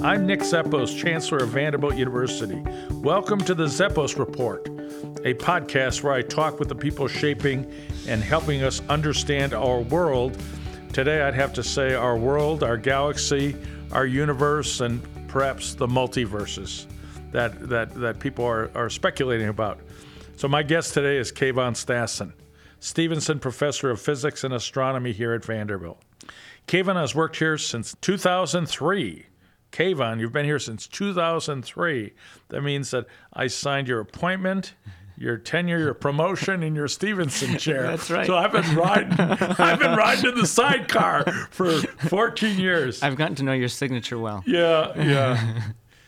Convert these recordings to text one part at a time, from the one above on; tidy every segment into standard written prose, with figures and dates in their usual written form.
I'm Nick Zeppos, Chancellor of Vanderbilt University. Welcome to the Zeppos Report, a podcast where I talk with the people shaping and helping us understand our world. Today, I'd have to say our world, our galaxy, our universe, and perhaps the multiverses that people are speculating about. So my guest today is Kayvon Stassen, Stevenson Professor of Physics and Astronomy here at Vanderbilt. Kayvon has worked here since 2003. Kayvon, you've been here since 2003. That means that I signed your appointment, your tenure, your promotion, and your Stevenson chair. That's right. So I've been riding in the sidecar for 14 years. I've gotten to know your signature well. Yeah.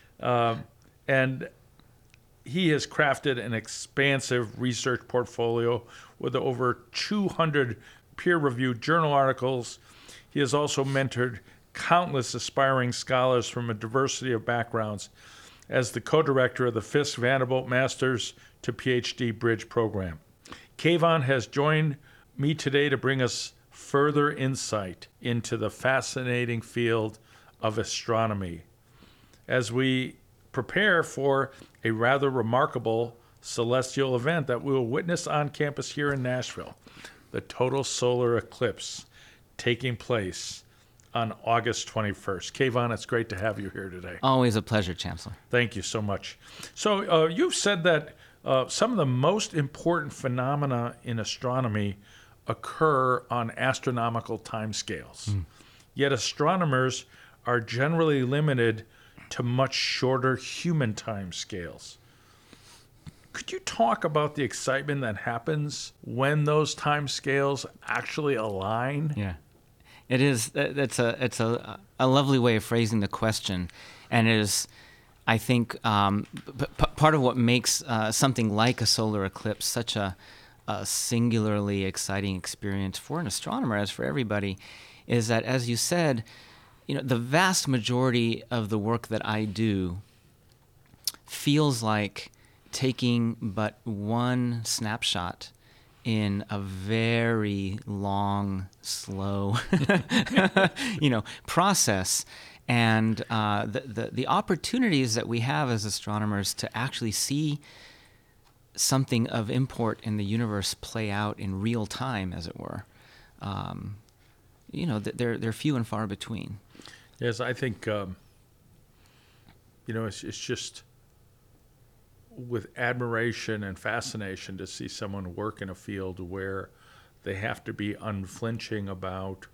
And he has crafted an expansive research portfolio with over 200 peer-reviewed journal articles. He has also mentored countless aspiring scholars from a diversity of backgrounds as the co-director of the Fisk Vanderbilt Masters to PhD Bridge program. Kayvon has joined me today to bring us further insight into the fascinating field of astronomy as we prepare for a rather remarkable celestial event that we will witness on campus here in Nashville, the total solar eclipse taking place on August 21st. Kayvon, it's great to have you here today. Always a pleasure, Chancellor. Thank you so much. So you've said that some of the most important phenomena in astronomy occur on astronomical timescales. Yet astronomers are generally limited to much shorter human timescales. Could you talk about the excitement that happens when those timescales actually align? Yeah. It is. It's a lovely way of phrasing the question, and it is, I think, part of what makes something like a solar eclipse such a singularly exciting experience for an astronomer, as for everybody, is that, as you said, the vast majority of the work that I do feels like taking but one snapshot in a very long, slow, process. And the opportunities that we have as astronomers to actually see something of import in the universe play out in real time, as it were, they're few and far between. Yes, I think, it's just with admiration and fascination to see someone work in a field where they have to be unflinching about,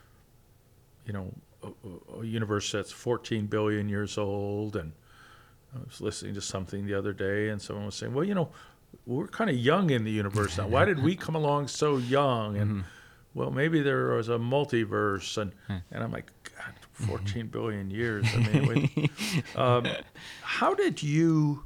a universe that's 14 billion years old. And I was listening to something the other day, and someone was saying, well, we're kind of young in the universe now. Why did we come along so young? And well, maybe there was a multiverse, and I'm like, God, 14 billion years. I mean, how did you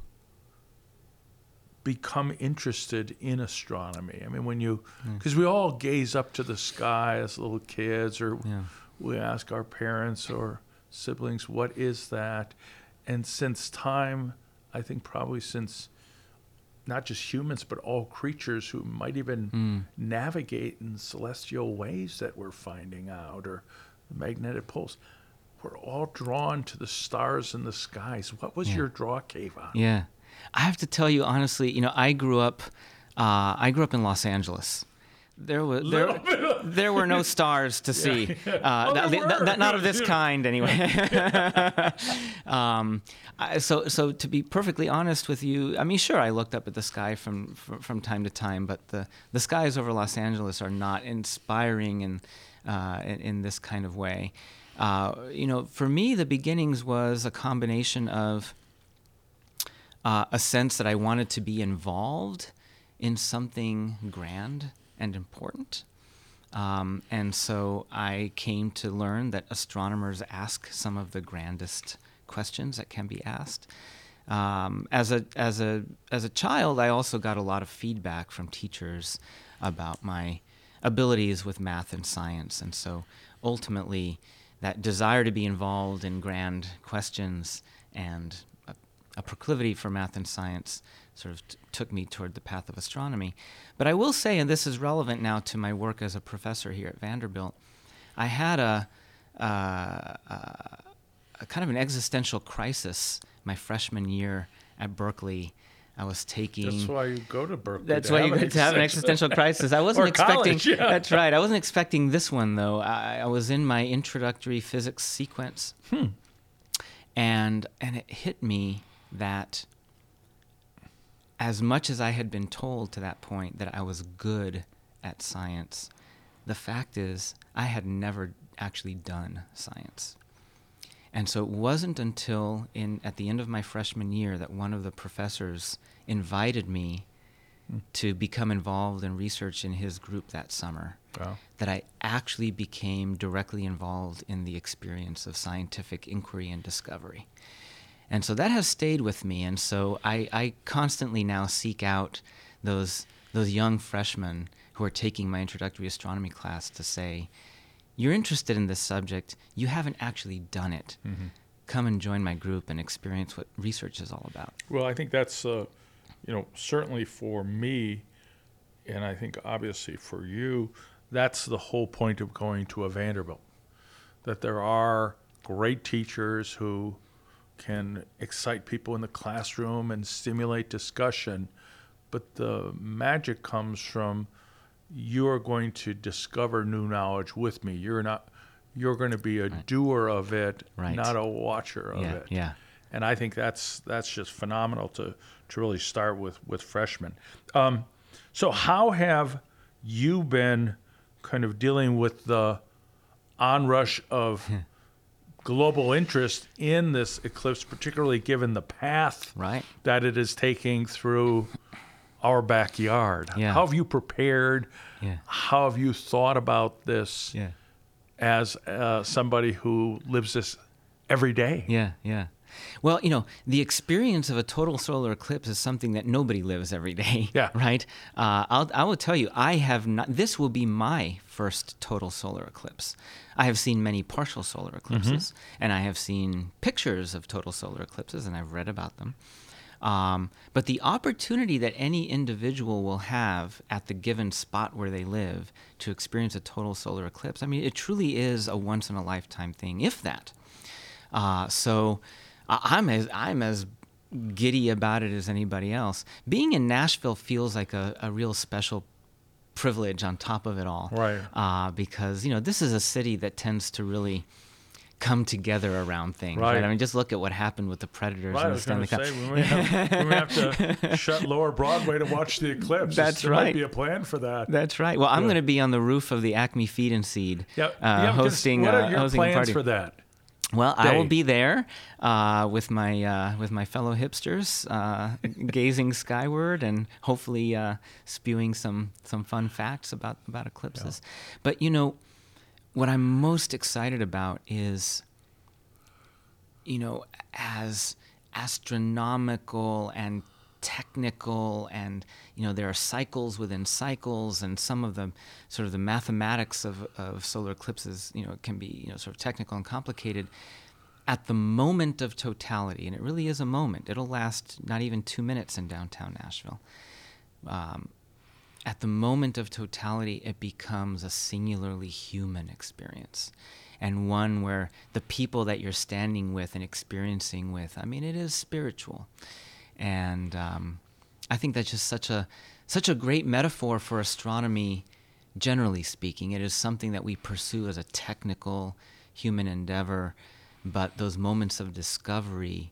become interested in astronomy? I mean, because we all gaze up to the sky as little kids, or we ask our parents or siblings, what is that? And since time, I think probably since not just humans, but all creatures who might even navigate in celestial ways that we're finding out, or the magnetic poles, we're all drawn to the stars in the skies. What was your draw, Kayvon? Yeah. I have to tell you honestly, I grew up in Los Angeles. There were no stars to see. Not of this kind, anyway. So to be perfectly honest with you, I mean, sure, I looked up at the sky from time to time, but the skies over Los Angeles are not inspiring in this kind of way. For me, the beginnings was a combination of a sense that I wanted to be involved in something grand and important. And so I came to learn that astronomers ask some of the grandest questions that can be asked. As a child, I also got a lot of feedback from teachers about my abilities with math and science. And so ultimately, that desire to be involved in grand questions and a proclivity for math and science sort of took me toward the path of astronomy. But I will say, and this is relevant now to my work as a professor here at Vanderbilt, I had a kind of an existential crisis my freshman year at Berkeley. I was taking. That's why you go to Berkeley. That's why you go to have an existential crisis. I wasn't Or expecting. college, yeah. That's right. I wasn't expecting this one though. I was in my introductory physics sequence, and it hit me that as much as I had been told to that point that I was good at science, the fact is I had never actually done science. And so it wasn't until at the end of my freshman year that one of the professors invited me to become involved in research in his group that summer that I actually became directly involved in the experience of scientific inquiry and discovery. And so that has stayed with me. And so I constantly now seek out those young freshmen who are taking my introductory astronomy class to say, you're interested in this subject, you haven't actually done it. Mm-hmm. Come and join my group and experience what research is all about. Well, I think that's, certainly for me, and I think obviously for you, that's the whole point of going to a Vanderbilt, that there are great teachers who can excite people in the classroom and stimulate discussion, but the magic comes from you're going to discover new knowledge with me. You're going to be a doer of it, not a watcher of it. Yeah. And I think that's just phenomenal to really start with freshmen. So how have you been kind of dealing with the onrush of global interest in this eclipse, particularly given the path that it is taking through our backyard? Yeah. How have you prepared? Yeah. How have you thought about this as somebody who lives this every day? Yeah. Well, the experience of a total solar eclipse is something that nobody lives every day. Yeah. Right? I will tell you, I have not. This will be my first total solar eclipse. I have seen many partial solar eclipses, and I have seen pictures of total solar eclipses, and I've read about them. But the opportunity that any individual will have at the given spot where they live to experience a total solar eclipse, I mean, it truly is a once-in-a-lifetime thing, if that. So I'm as giddy about it as anybody else. Being in Nashville feels like a real special privilege on top of it all. Right. Because, this is a city that tends to really come together around things. Right. I mean, just look at what happened with the Predators in the Stanley Cup. We may have to shut Lower Broadway to watch the eclipse. There might be a plan for that. That's right. Well, I'm going to be on the roof of the Acme Feed and Seed hosting what are your hosting plans a party for that? Well, I will be there with my fellow hipsters, gazing skyward and hopefully spewing some fun facts about eclipses. Yeah. But what I'm most excited about is, as astronomical and technical and, there are cycles within cycles, and some of the sort of the mathematics of solar eclipses, can be, sort of technical and complicated. At the moment of totality, and it really is a moment, it'll last not even 2 minutes in downtown Nashville. At the moment of totality, it becomes a singularly human experience, and one where the people that you're standing with and experiencing with, I mean, it is spiritual. And I think that's just such a great metaphor for astronomy, generally speaking. It is something that we pursue as a technical human endeavor, but those moments of discovery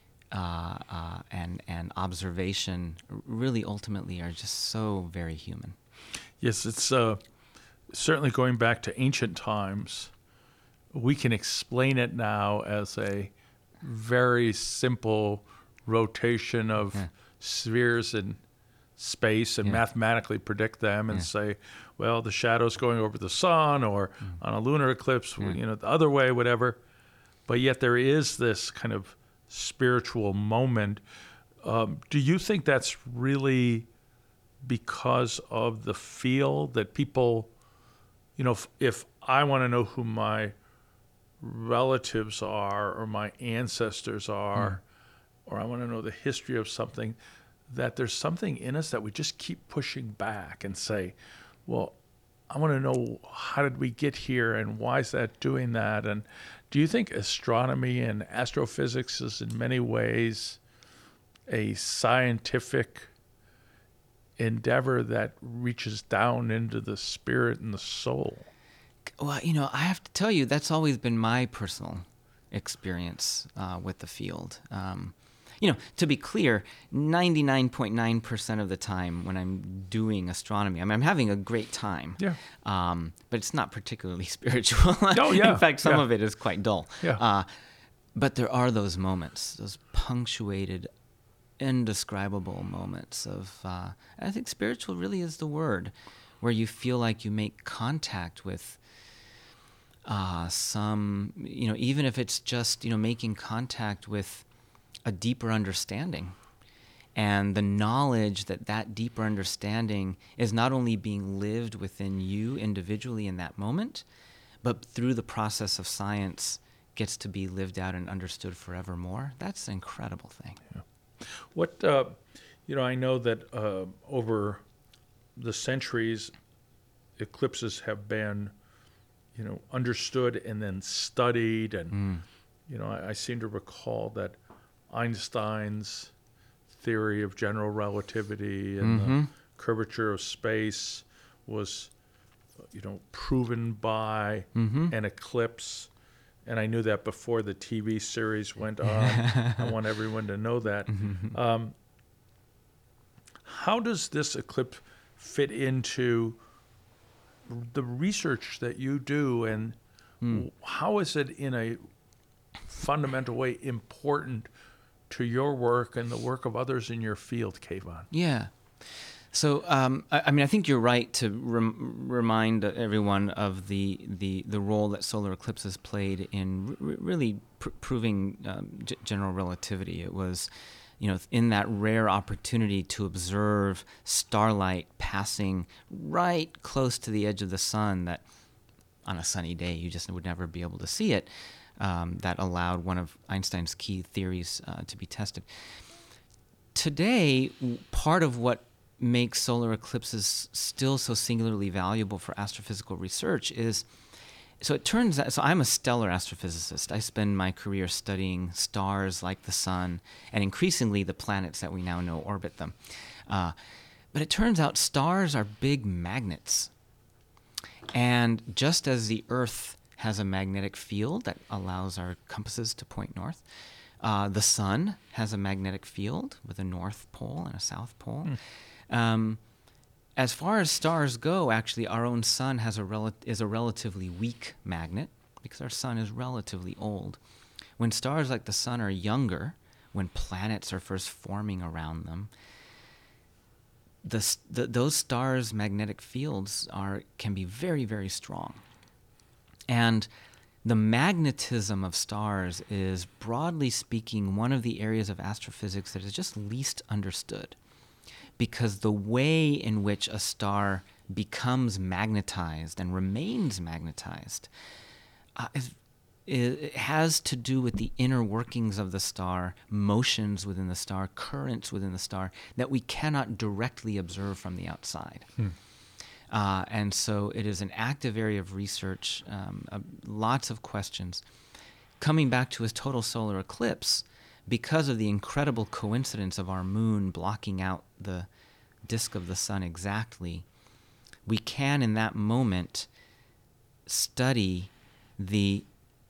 and observation really ultimately are just so very human. Yes, it's certainly going back to ancient times. We can explain it now as a very simple rotation of spheres in space and mathematically predict them and say, well, the shadow's going over the sun, or on a lunar eclipse, the other way, whatever. But yet there is this kind of spiritual moment. Do you think that's really because of the feel that people, if I want to know who my relatives are or my ancestors are, or I want to know the history of something, that there's something in us that we just keep pushing back and say, well, I want to know, how did we get here and why is that doing that? And do you think astronomy and astrophysics is in many ways a scientific endeavor that reaches down into the spirit and the soul? Well, I have to tell you, that's always been my personal experience with the field. To be clear, 99.9% of the time when I'm doing astronomy, I'm having a great time. Yeah. But it's not particularly spiritual. Oh, yeah. In fact, some Yeah. of it is quite dull. Yeah. But there are those moments, those punctuated, indescribable moments of, I think spiritual really is the word, where you feel like you make contact with some, even if it's just, making contact with a deeper understanding. And the knowledge that deeper understanding is not only being lived within you individually in that moment, but through the process of science gets to be lived out and understood forevermore. That's an incredible thing. Yeah. What, I know that over the centuries, eclipses have been, understood and then studied. And, I seem to recall that Einstein's theory of general relativity and the curvature of space was, proven by an eclipse. And I knew that before the TV series went on. I want everyone to know that. How does this eclipse fit into the research that you do, and how is it in a fundamental way important to your work and the work of others in your field, Kayvon? Yeah. So, I think you're right to remind everyone of the role that solar eclipses played in really proving general relativity. It was, in that rare opportunity to observe starlight passing right close to the edge of the sun, that on a sunny day you just would never be able to see it, that allowed one of Einstein's key theories to be tested. Today, part of what makes solar eclipses still so singularly valuable for astrophysical research is, so it turns out, so I'm a stellar astrophysicist. I spend my career studying stars like the sun and increasingly the planets that we now know orbit them. But it turns out stars are big magnets. And just as the Earth has a magnetic field that allows our compasses to point north, the sun has a magnetic field with a north pole and a south pole. As far as stars go, actually, our own sun is a relatively weak magnet because our sun is relatively old. When stars like the sun are younger, when planets are first forming around them, those stars' magnetic fields can be very, very strong. And the magnetism of stars is, broadly speaking, one of the areas of astrophysics that is just least understood. Because the way in which a star becomes magnetized and remains magnetized it has to do with the inner workings of the star, motions within the star, currents within the star that we cannot directly observe from the outside. And so it is an active area of research, lots of questions. Coming back to a total solar eclipse, because of the incredible coincidence of our moon blocking out the disk of the sun exactly, we can in that moment study the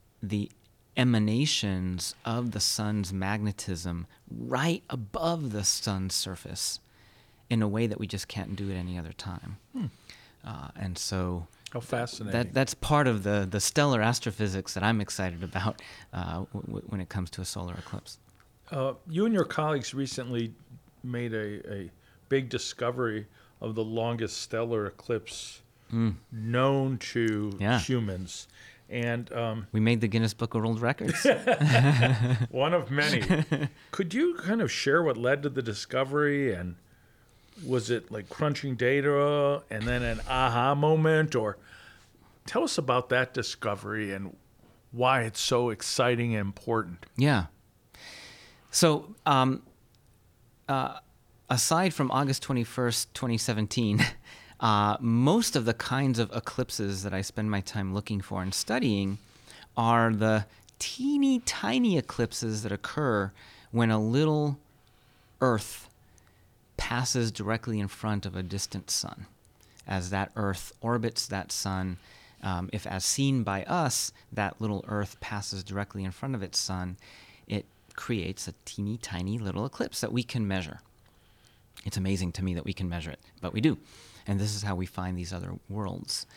emanations of the sun's magnetism right above the sun's surface in a way that we just can't do at any other time. And so how fascinating. That's part of the stellar astrophysics that I'm excited about when it comes to a solar eclipse. You and your colleagues recently made a big discovery of the longest stellar eclipse known to humans. And we made the Guinness Book of World Records. One of many. Could you kind of share what led to the discovery? And was it like crunching data and then an aha moment? Or tell us about that discovery and why it's so exciting and important. Yeah. So, aside from August 21st, 2017, Most of the kinds of eclipses that I spend my time looking for and studying are the teeny tiny eclipses that occur when a little Earth passes directly in front of a distant sun. As that Earth orbits that sun, if as seen by us, that little Earth passes directly in front of its sun, it creates a teeny tiny little eclipse that we can measure. It's amazing to me that we can measure it, but we do. And this is how we find these other worlds.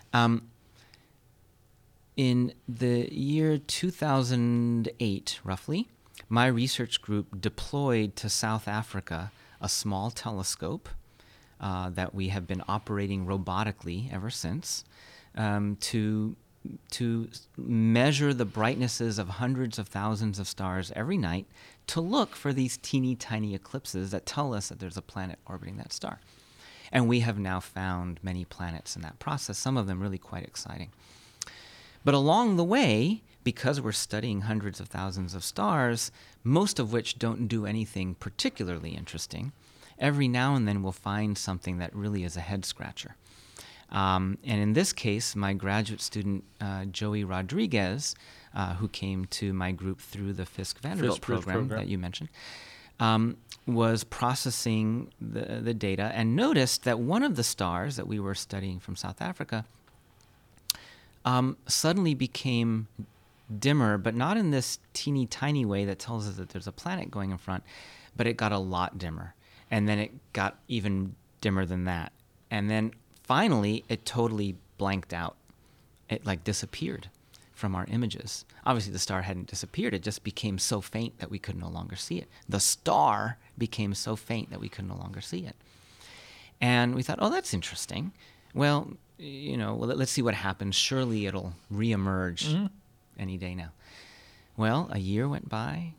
In the year 2008, roughly, my research group deployed to South Africa a small telescope that we have been operating robotically ever since to measure the brightnesses of hundreds of thousands of stars every night to look for these teeny tiny eclipses that tell us that there's a planet orbiting that star. And we have now found many planets in that process, some of them really quite exciting. But along the way, because we're studying hundreds of thousands of stars, most of which don't do anything particularly interesting, every now and then we'll find something that really is a head-scratcher. And in this case, my graduate student, Joey Rodriguez, who came to my group through the Fisk Vanderbilt program that you mentioned, was processing the data and noticed that one of the stars that we were studying from South Africa suddenly became dimmer, but not in this teeny tiny way that tells us that there's a planet going in front, but it got a lot dimmer. And then it got even dimmer than that. And then finally, it totally blanked out. It like disappeared from our images. Obviously, the star hadn't disappeared. It just became so faint that we could no longer see it. The star became so faint that we could no longer see it. And we thought, oh, that's interesting. Well, let's see what happens. Surely it'll reemerge any day now. Well, a year went by,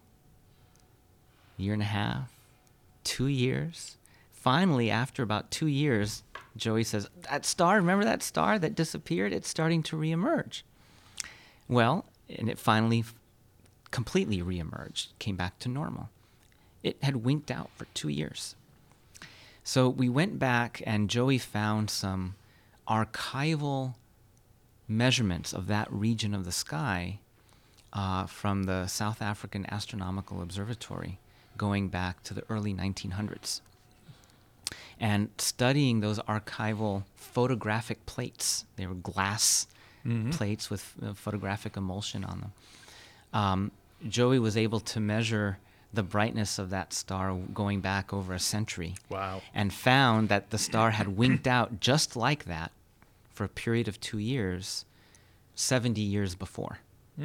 year and a half, 2 years. Finally, after about 2 years, Joey says, that star, remember that star that disappeared? It's starting to reemerge. Well, and it finally completely reemerged, came back to normal. It had winked out for 2 years. So we went back and Joey found some archival measurements of that region of the sky from the South African Astronomical Observatory going back to the early 1900s. And studying those archival photographic plates, they were glass plates with photographic emulsion on them. Joey was able to measure the brightness of that star going back over a century. Wow. And found that the star had winked out just like that for a period of 2 years, 70 years before.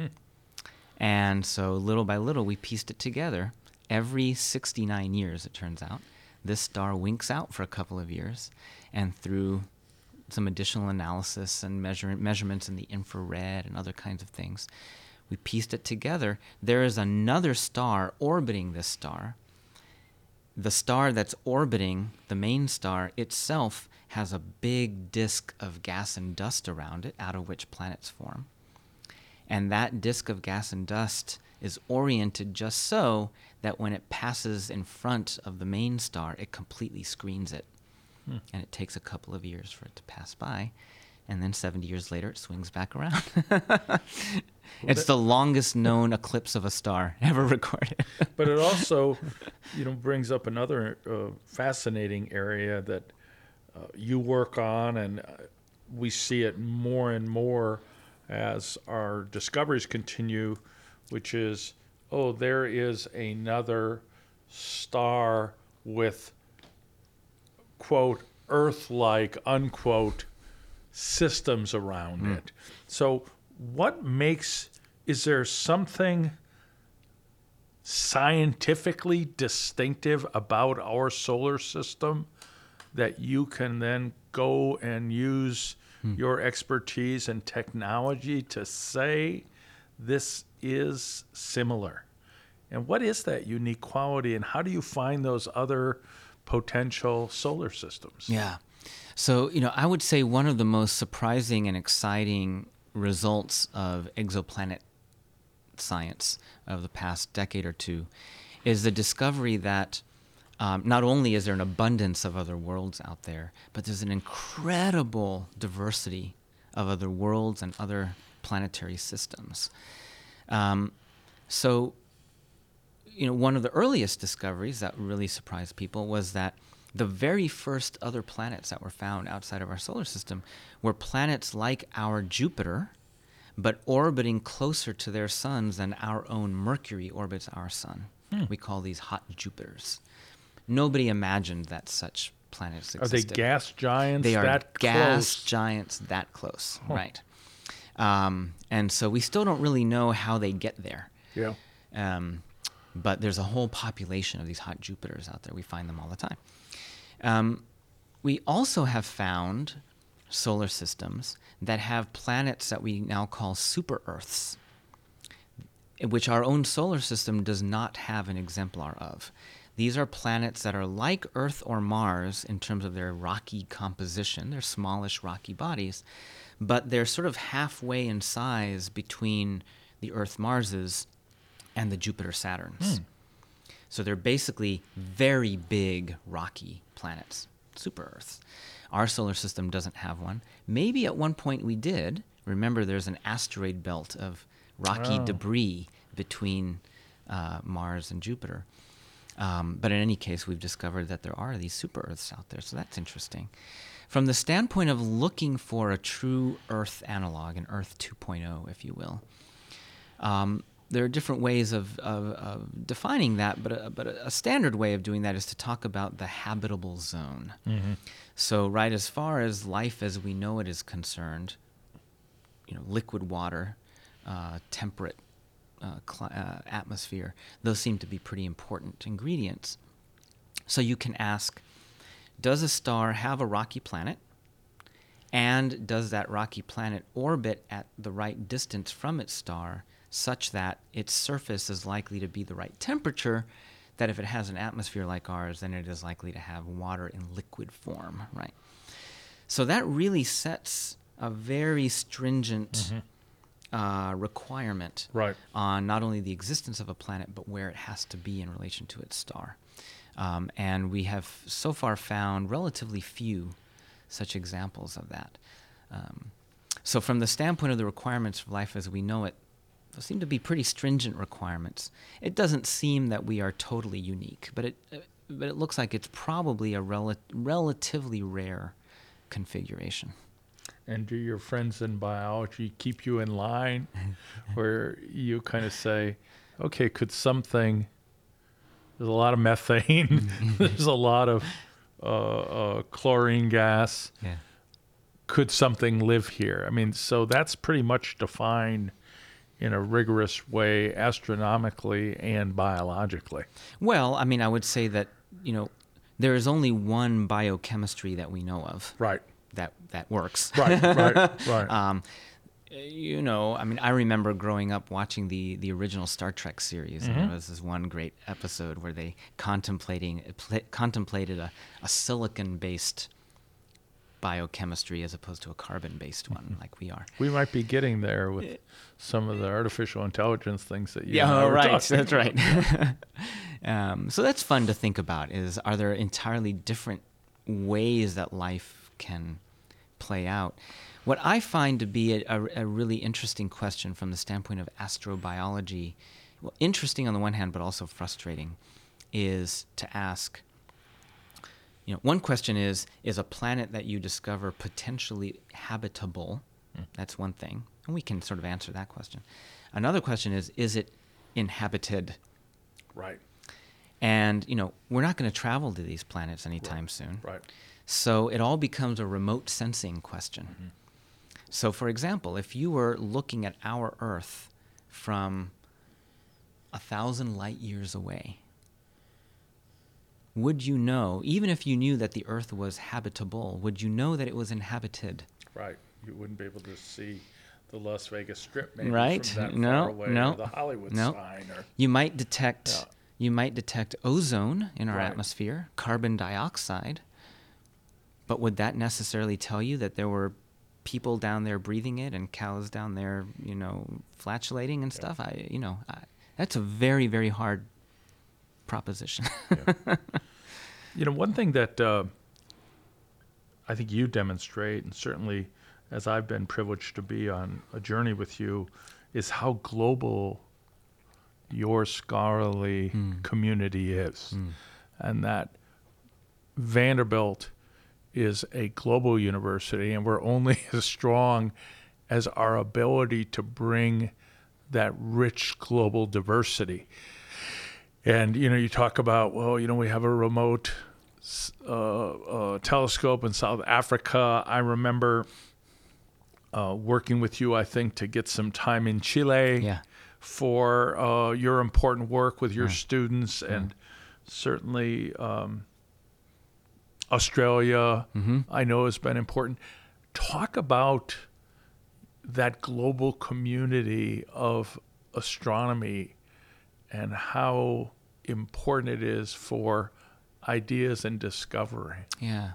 And so little by little, we pieced it together. Every 69 years, it turns out, this star winks out for a couple of years, and through some additional analysis and measurements in the infrared and other kinds of things, we pieced it together. There is another star orbiting this star. The star that's orbiting the main star itself has a big disk of gas and dust around it, out of which planets form. And that disk of gas and dust is oriented just so that when it passes in front of the main star, it completely screens it. And it takes a couple of years for it to pass by. And then 70 years later, it swings back around. It's the longest known eclipse of a star ever recorded. But it also, brings up another fascinating area that you work on, and we see it more and more as our discoveries continue, which is, there is another star with, quote, Earth-like, unquote, systems around it. So is there something scientifically distinctive about our solar system that you can then go and use your expertise and technology to say this is similar? And what is that unique quality, and how do you find those other potential solar systems? Yeah. So, I would say one of the most surprising and exciting results of exoplanet science of the past decade or two is the discovery that Not only is there an abundance of other worlds out there, but there's an incredible diversity of other worlds and other planetary systems. So, one of the earliest discoveries that really surprised people was that the very first other planets that were found outside of our solar system were planets like our Jupiter, but orbiting closer to their suns than our own Mercury orbits our sun. We call these hot Jupiters. Nobody imagined that such planets existed. Are they gas giants They are that gas close? giants that close, right. And so we still don't really know how they get there. Yeah. But there's a whole population of these hot Jupiters out there. We find them all the time. We also have found solar systems that have planets that we now call super-Earths, which our own solar system does not have an exemplar of. These are planets that are like Earth or Mars in terms of their rocky composition. They're smallish, rocky bodies, but they're sort of halfway in size between the Earth-Marses and the Jupiter-Saturns. So they're basically very big, rocky planets, super-Earths. Our solar system doesn't have one. Maybe at one point we did. Remember, there's an asteroid belt of rocky debris between Mars and Jupiter. But in any case, we've discovered that there are these super-Earths out there, so that's interesting. From the standpoint of looking for a true Earth analog, an Earth 2.0, if you will, there are different ways of defining that, but a standard way of doing that is to talk about the habitable zone. So, right, as far as life as we know it is concerned, liquid water, temperate atmosphere, those seem to be pretty important ingredients. So you can ask, does a star have a rocky planet? And does that rocky planet orbit at the right distance from its star such that its surface is likely to be the right temperature, that if it has an atmosphere like ours, then it is likely to have water in liquid form, right? So that really sets a very stringent requirement on not only the existence of a planet, but where it has to be in relation to its star. And we have so far found relatively few such examples of that. So from the standpoint of the requirements of life as we know it, those seem to be pretty stringent requirements. It doesn't seem that we are totally unique, but it looks like it's probably a relatively rare configuration. And do your friends in biology keep you in line where you kind of say, okay, could something, there's a lot of methane, there's a lot of chlorine gas. Yeah. Could something live here? I mean, so that's pretty much defined in a rigorous way astronomically and biologically. Well, I mean, I would say that, there is only one biochemistry that we know of. Right. That works. Right. I mean, I remember growing up watching the original Star Trek series, and there was this one great episode where they contemplated a silicon-based biochemistry as opposed to a carbon-based one like we are. We might be getting there with some of the artificial intelligence things that you that's right. So that's fun to think about, are there entirely different ways that life can play out? What I find to be a really interesting question from the standpoint of astrobiology, well, interesting on the one hand, but also frustrating, is to ask, one question is a planet that you discover potentially habitable? That's one thing, and we can sort of answer that question. Another question is it inhabited? Right. And, we're not going to travel to these planets anytime soon. Right. So it all becomes a remote sensing question. So, for example, if you were looking at our Earth from 1,000 light years away, would you know, even if you knew that the Earth was habitable, would you know that it was inhabited? Right. You wouldn't be able to see the Las Vegas Strip maybe right? from that far away, no, or the Hollywood no. sign. Or, you might detect ozone in our Right. atmosphere, carbon dioxide. But would that necessarily tell you that there were people down there breathing it and cows down there, flatulating and stuff? That's a very, very hard proposition. One thing that I think you demonstrate, and certainly as I've been privileged to be on a journey with you, is how global your scholarly community is. And that Vanderbilt is a global university, and we're only as strong as our ability to bring that rich global diversity. And, you talk about, we have a remote telescope in South Africa. I remember working with you, I think, to get some time in Chile for your important work with your students, and certainly Australia, I know, has been important. Talk about that global community of astronomy and how important it is for ideas and discovery. Yeah.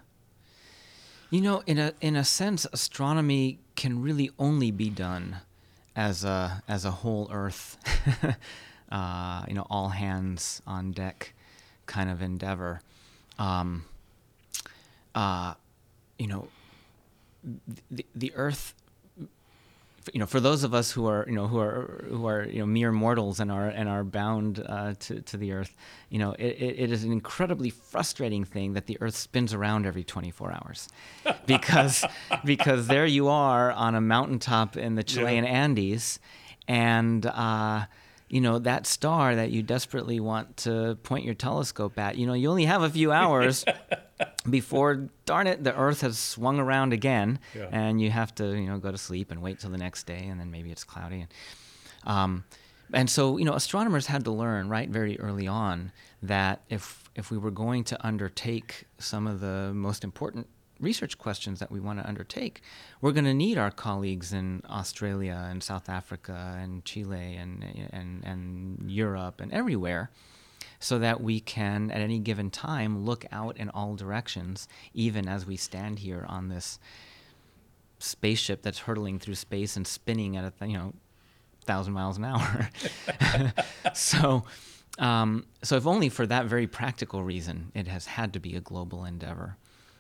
In a sense, astronomy can really only be done as a whole Earth, all hands on deck kind of endeavor. The Earth, for those of us who are mere mortals and are bound to the Earth, it is an incredibly frustrating thing that the Earth spins around every 24 hours, because there you are on a mountaintop in the Chilean Andes, and that star that you desperately want to point your telescope at, you only have a few hours before, darn it, the Earth has swung around again, and you have to, go to sleep and wait till the next day, and then maybe it's cloudy. And so, astronomers had to learn right very early on that if we were going to undertake some of the most important research questions that we want to undertake, we're going to need our colleagues in Australia and South Africa and Chile and Europe and everywhere, so that we can, at any given time, look out in all directions, even as we stand here on this spaceship that's hurtling through space and spinning at 1,000 miles an hour. So if only for that very practical reason, it has had to be a global endeavor.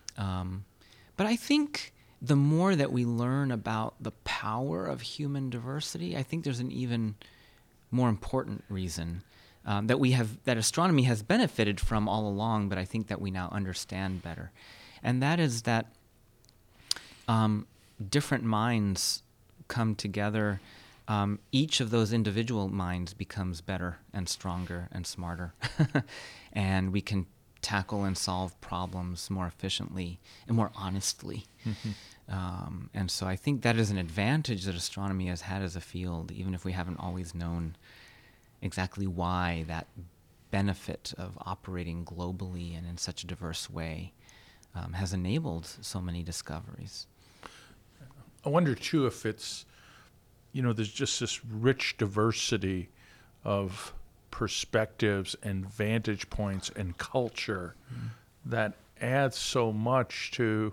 But I think the more that we learn about the power of human diversity, I think there's an even more important reason that astronomy has benefited from all along, but I think that we now understand better. And that is that different minds come together. Each of those individual minds becomes better and stronger and smarter. And we can tackle and solve problems more efficiently and more honestly. And so I think that is an advantage that astronomy has had as a field, even if we haven't always known exactly why that benefit of operating globally and in such a diverse way has enabled so many discoveries. I wonder, too, if it's, there's just this rich diversity of perspectives and vantage points and culture that adds so much to,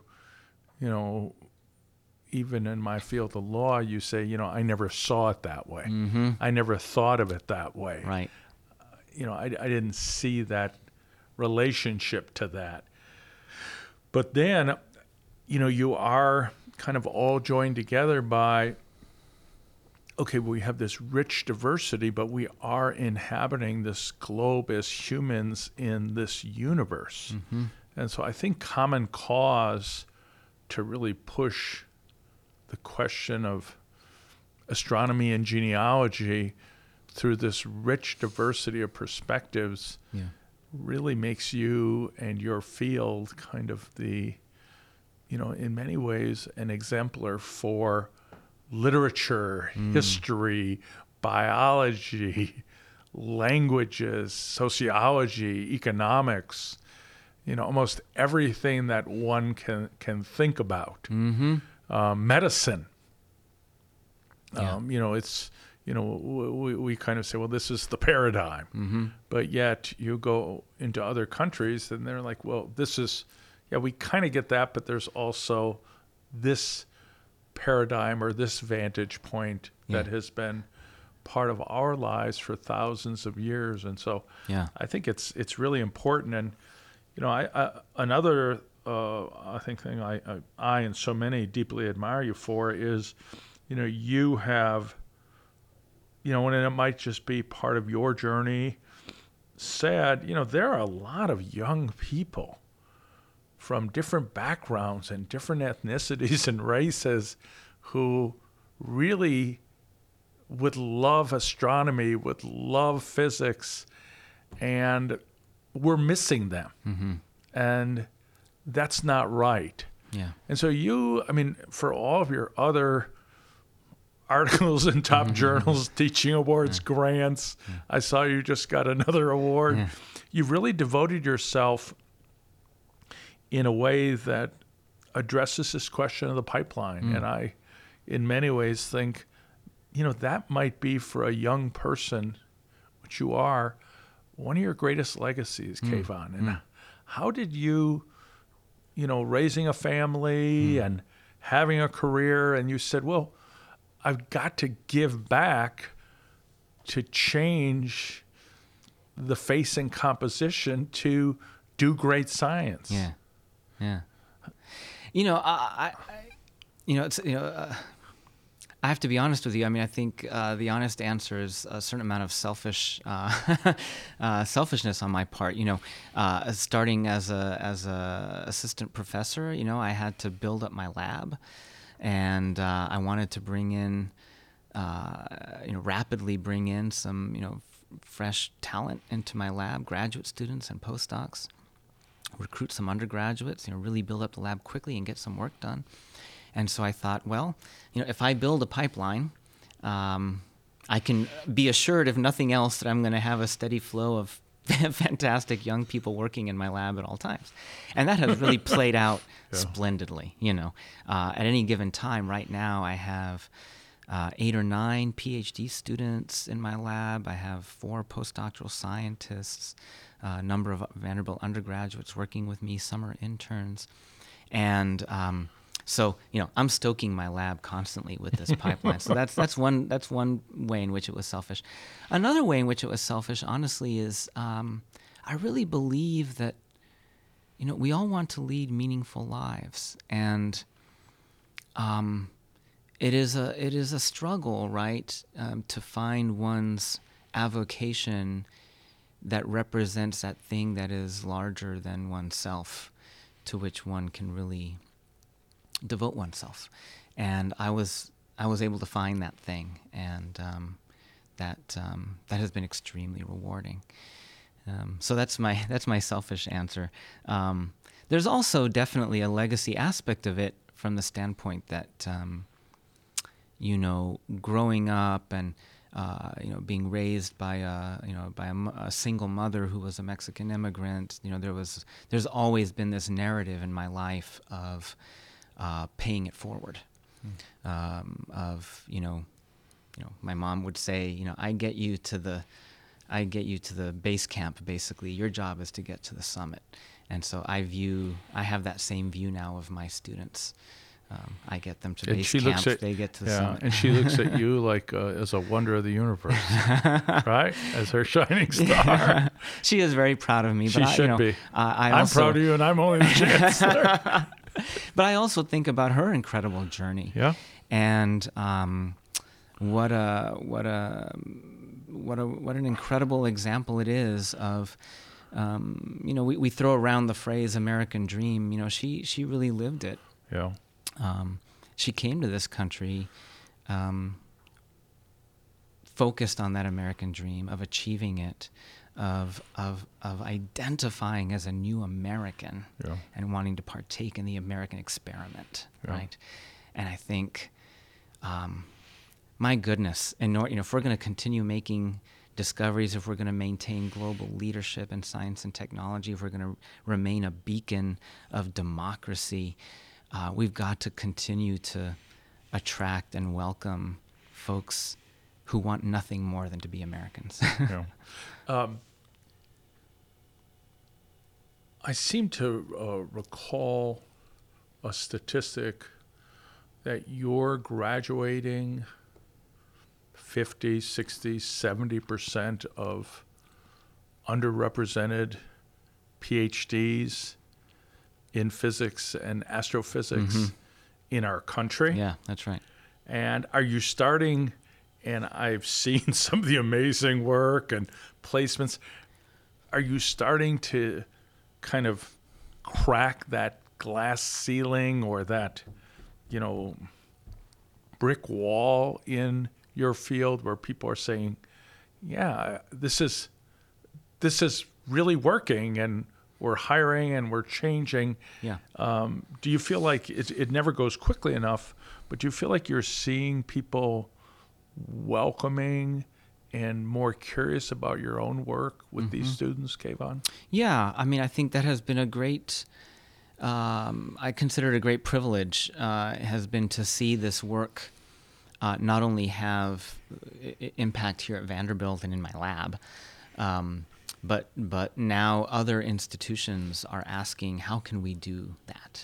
even in my field of law, you say, I never saw it that way. I never thought of it that way. Right. I didn't see that relationship to that. But then, you are kind of all joined together by, okay, we have this rich diversity, but we are inhabiting this globe as humans in this universe. And so I think common cause to really push the question of astronomy and genealogy through this rich diversity of perspectives really makes you and your field kind of the, in many ways, an exemplar for literature, history, biology, languages, sociology, economics, almost everything that one can think about. Medicine. It's, we kind of say, well, this is the paradigm. But yet you go into other countries and they're like, well, this is, we kind of get that, but there's also this paradigm or this vantage point that has been part of our lives for thousands of years. And so I think it's really important. And Another I think thing I and so many deeply admire you for is, you have, and it might just be part of your journey, said, there are a lot of young people from different backgrounds and different ethnicities and races who really would love astronomy, would love physics, and we're missing them. Mm-hmm. And that's not right. Yeah. And so for all of your other articles in top journals, teaching awards, grants, I saw you just got another award. Yeah. You've really devoted yourself in a way that addresses this question of the pipeline. And I, in many ways, think, that might be for a young person, which you are, one of your greatest legacies, Kayvon. And how did you, raising a family and having a career, and you said, well, I've got to give back to change the face and composition to do great science. Yeah. Yeah. I have to be honest with you. I mean, I think the honest answer is a certain amount of selfishness on my part. Starting as a assistant professor, I had to build up my lab, and I wanted to bring in, rapidly bring in some, fresh talent into my lab, graduate students and postdocs, recruit some undergraduates, really build up the lab quickly and get some work done. And so I thought, well, if I build a pipeline, I can be assured, if nothing else, that I'm going to have a steady flow of fantastic young people working in my lab at all times. And that has really played out splendidly. At any given time, right now, I have 8 or 9 PhD students in my lab. I have 4 postdoctoral scientists, a number of Vanderbilt undergraduates working with me, summer interns. And so, I'm stoking my lab constantly with this pipeline. So that's one way in which it was selfish. Another way in which it was selfish, honestly, is I really believe that, we all want to lead meaningful lives, and it is a struggle, right, to find one's avocation that represents that thing that is larger than oneself, to which one can really devote oneself. And I was able to find that thing, and that has been extremely rewarding. So that's my selfish answer. There's also definitely a legacy aspect of it from the standpoint that growing up and being raised by a single mother who was a Mexican immigrant. There's always been this narrative in my life of paying it forward. My mom would say, I get you to the base camp. Basically, your job is to get to the summit. And so I have that same view now of my students. I get them to base camp, they get to the summit. And she looks at you like as a wonder of the universe, right? As her shining star. She is very proud of me. She should be. I'm proud of you, and I'm only the chancellor. But I also think about her incredible journey. Yeah. And what an incredible example it is of. We throw around the phrase American dream. She really lived it. Yeah. She came to this country focused on that American dream of achieving it, of identifying as a new American and wanting to partake in the American experiment, right? And I think, my goodness, if we're going to continue making discoveries, if we're going to maintain global leadership in science and technology, if we're going to remain a beacon of democracy, we've got to continue to attract and welcome folks who want nothing more than to be Americans. I seem to recall a statistic that you're graduating 50, 60, 70% of underrepresented PhDs in physics and astrophysics in our country. Yeah, that's right. And are you starting, and I've seen some of the amazing work and placements, are you starting to kind of crack that glass ceiling or that, brick wall in your field where people are saying, yeah, this is really working, and we're hiring and we're changing? Yeah. Do you feel like it never goes quickly enough, but do you feel like you're seeing people welcoming and more curious about your own work with these students, Kayvon? Yeah, I mean, I think that has been a great, I consider it a great privilege, has been to see this work not only have impact here at Vanderbilt and in my lab, but now other institutions are asking, how can we do that?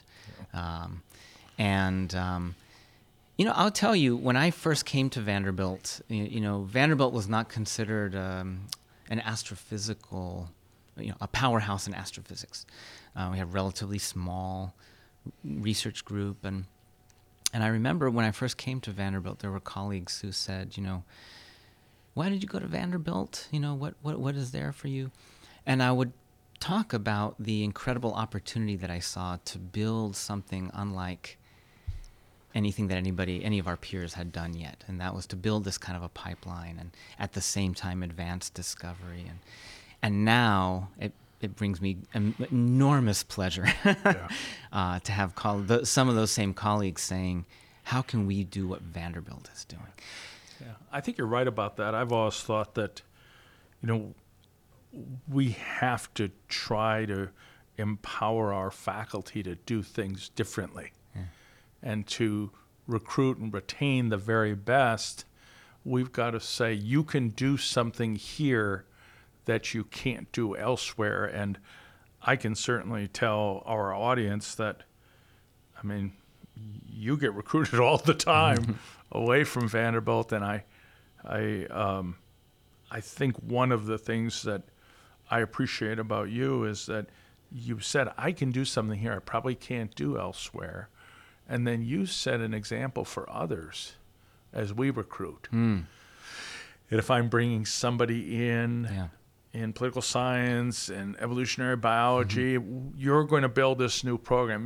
I'll tell you, when I first came to Vanderbilt, Vanderbilt was not considered an astrophysical, a powerhouse in astrophysics. We have a relatively small research group, and I remember when I first came to Vanderbilt, there were colleagues who said, why did you go to Vanderbilt? What is there for you? And I would talk about the incredible opportunity that I saw to build something unlike anything that any of our peers had done yet. And that was to build this kind of a pipeline and at the same time advance discovery. And now it brings me enormous pleasure to have some of those same colleagues saying, how can we do what Vanderbilt is doing? Yeah, I think you're right about that. I've always thought that, we have to try to empower our faculty to do things differently. Yeah. And to recruit and retain the very best, we've got to say, you can do something here that you can't do elsewhere. And I can certainly tell our audience that, you get recruited all the time away from Vanderbilt. And I think one of the things that I appreciate about you is that you said, I can do something here I probably can't do elsewhere. And then you set an example for others as we recruit. And if I'm bringing somebody in political science and evolutionary biology, you're going to build this new program.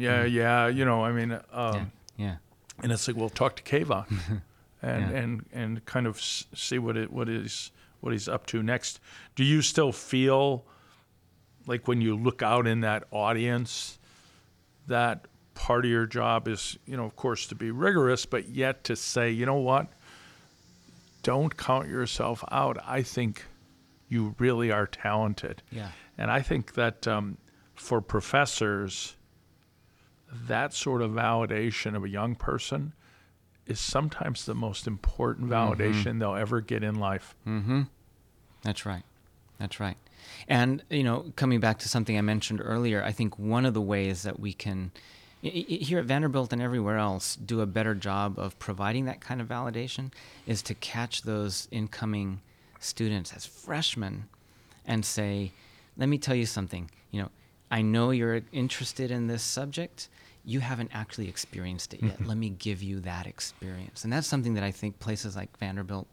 And it's like, well, talk to Kayvon and kind of see what he's up to next. Do you still feel like when you look out in that audience that part of your job is, of course, to be rigorous, but yet to say, you know what, don't count yourself out. I think you really are talented. Yeah. And I think that for professors, that sort of validation of a young person is sometimes the most important validation they'll ever get in life. Mm-hmm. That's right. And, coming back to something I mentioned earlier, I think one of the ways that we can, here at Vanderbilt and everywhere else, do a better job of providing that kind of validation is to catch those incoming students as freshmen and say, let me tell you something. I know you're interested in this subject. You haven't actually experienced it yet. Let me give you that experience. And that's something that I think places like Vanderbilt,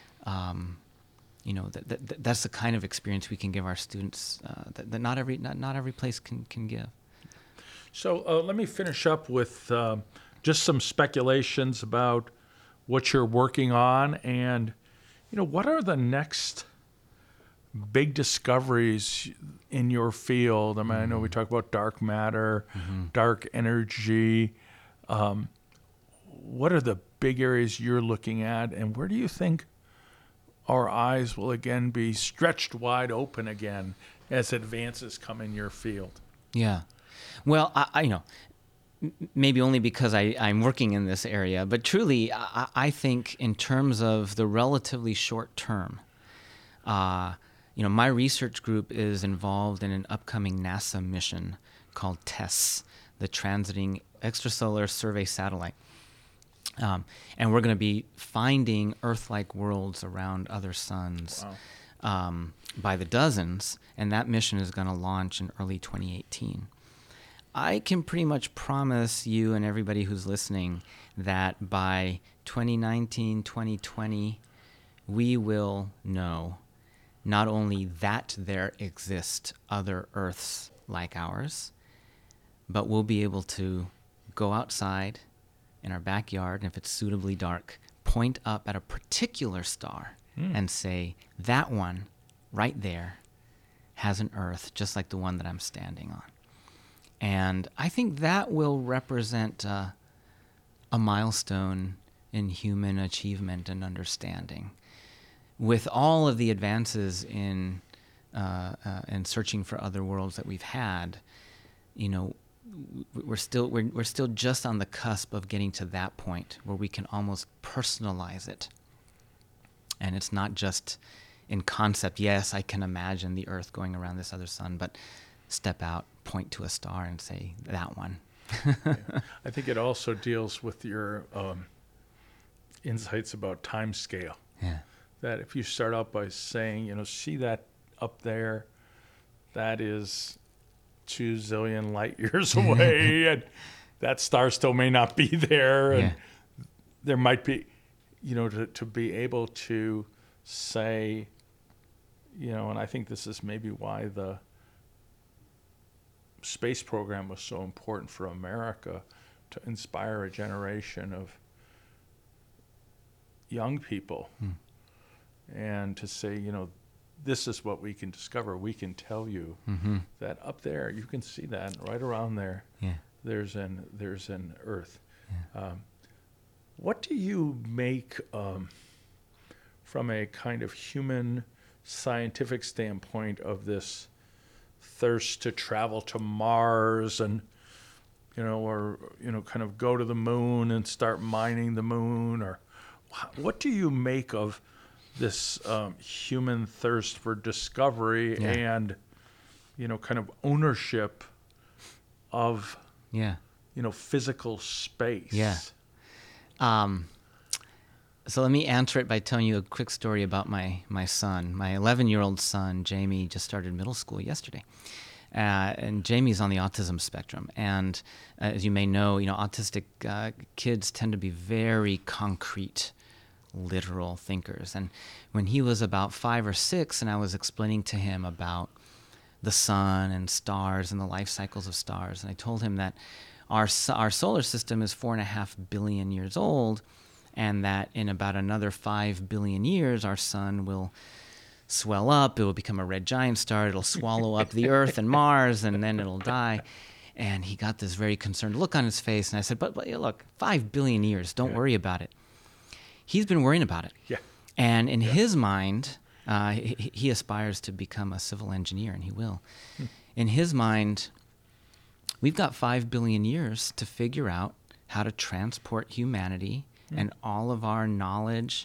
that's the kind of experience we can give our students that not every place can give. So let me finish up with just some speculations about what you're working on, and what are the next big discoveries in your field? I know we talk about dark matter, dark energy. What are the big areas you're looking at, and where do you think our eyes will again be stretched wide open again as advances come in your field? Yeah. Well, I maybe only because I'm working in this area, but truly, I think in terms of the relatively short term, my research group is involved in an upcoming NASA mission called TESS, the Transiting Extrasolar Survey Satellite. And we're going to be finding Earth-like worlds around other suns. by the dozens, and that mission is going to launch in early 2018. I can pretty much promise you and everybody who's listening that by 2019, 2020, we will know not only that there exist other Earths like ours, but we'll be able to go outside in our backyard, and if it's suitably dark, point up at a particular star and say, that one right there has an Earth just like the one that I'm standing on. And I think that will represent a milestone in human achievement and understanding. With all of the advances in searching for other worlds that we've had, you know, we're still just on the cusp of getting to that point where we can almost personalize it. And it's not just in concept. Yes, I can imagine the Earth going around this other sun, but step out, point to a star, and say, that one. Yeah. I think it also deals with your insights about time scale. Yeah. That if you start out by saying, you know, see that up there, that is 2 zillion light years away, and that star still may not be there, and there might be, you know, to be able to say, you know, and I think this is maybe why the space program was so important for America, to inspire a generation of young people and to say, you know, this is what we can discover. We can tell you that up there, you can see that right around there. Yeah. There's an Earth. Yeah. What do you make from a kind of human scientific standpoint of this thirst to travel to Mars and, you know, or, you know, kind of go to the moon and start mining the moon? Or what do you make of this human thirst for discovery and, you know, kind of ownership of, you know, physical space? Yeah. So let me answer it by telling you a quick story about my son. My 11-year-old son, Jamie, just started middle school yesterday. And Jamie's on the autism spectrum. And as you may know, you know, autistic kids tend to be very concrete, literal thinkers. And when he was about 5 or 6 and I was explaining to him about the sun and stars and the life cycles of stars, and I told him that our solar system is 4.5 billion years old, and that in about another 5 billion years, our sun will swell up, it will become a red giant star, it'll swallow up the Earth and Mars, and then it'll die. And he got this very concerned look on his face, and I said, but look, 5 billion years, don't worry about it. He's been worrying about it. Yeah. And in his mind, he aspires to become a civil engineer, and he will. In his mind, we've got 5 billion years to figure out how to transport humanity and all of our knowledge.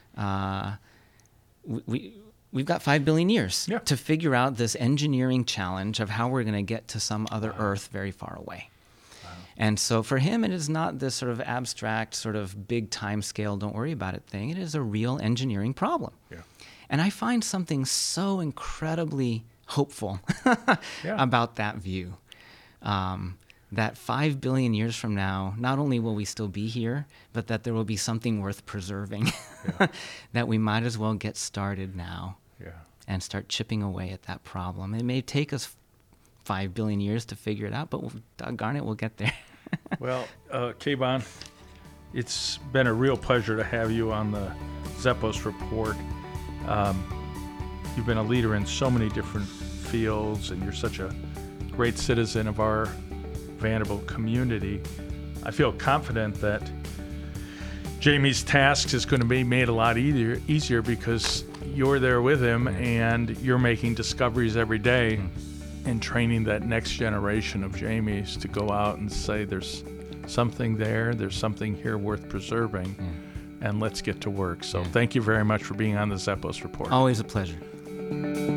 We've got 5 billion years to figure out this engineering challenge of how we're going to get to some other Earth very far away. And so for him, it is not this sort of abstract, sort of big time scale, don't worry about it thing. It is a real engineering problem. Yeah. And I find something so incredibly hopeful about that view. That 5 billion years from now, not only will we still be here, but that there will be something worth preserving, that we might as well get started now and start chipping away at that problem. It may take us 5 billion years to figure it out, but doggone it, we'll get there. Well, Kayvon, it's been a real pleasure to have you on the Zeppos Report. You've been a leader in so many different fields, and you're such a great citizen of our Vanderbilt community. I feel confident that Jamie's tasks is going to be made a lot easier because you're there with him and you're making discoveries every day and training that next generation of Jamies to go out and say there's something there's something here worth preserving, and let's get to work. So thank you very much for being on the Zeppos Report. Always a pleasure.